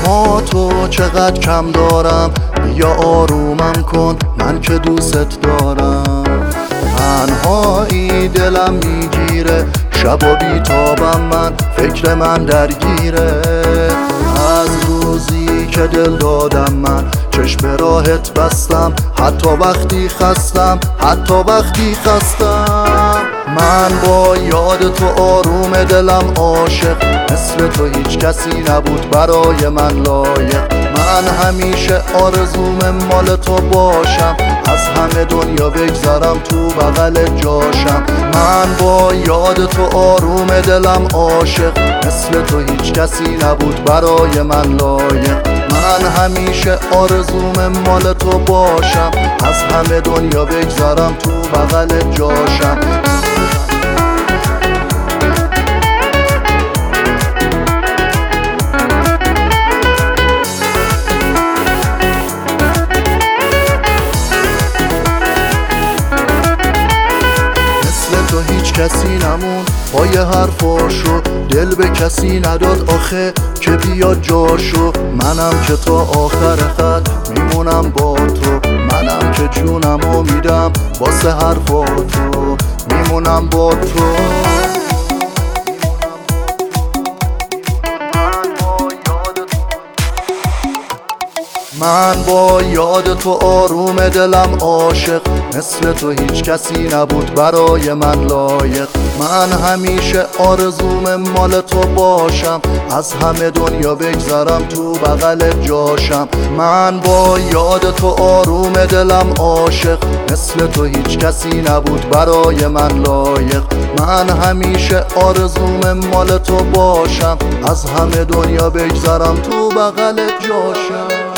با تو چقدر کم دارم، بیا آرومم کن من که دوست دارم. تنهایی دلم میگیره، شب و بیتابم من، فکر من درگیره. از روزی که دل دادم من، چشم به راهت بستم، حتی وقتی خستم، حتی وقتی خستم. من با یاد تو آروم دلم عاشق، مثل تو هیچ کسی نبود برای من لایق. من همیشه آرزوم مال تو باشم، از همه دنیا بگذرم تو بغل جاشم. من با یاد تو آروم دلم عاشق، مثل تو هیچ کسی نبود برای من لایق. من همیشه آرزوم مال تو باشم، از همه دنیا بگذرم تو بغل جاشم. تو هیچ کسی نمون پای حرفاشو، دل به کسی نداد آخه که بیاد جاشو. منم که تا آخر خط میمونم با تو، منم که جونمو میدم واسه حرفاتو، میمونم با تو. من با یاد تو آروم دلم عاشق، مثل تو هیچ کسی نبود برای من لایق. من همیشه آرزوم مال تو باشم، از همه دنیا بگذرم تو بغل جاشم. من با یاد تو آروم دلم عاشق، مثل تو هیچ کسی نبود برای من لایق. من همیشه آرزوم مال تو باشم، از همه دنیا بگذرم تو بغل جاشم.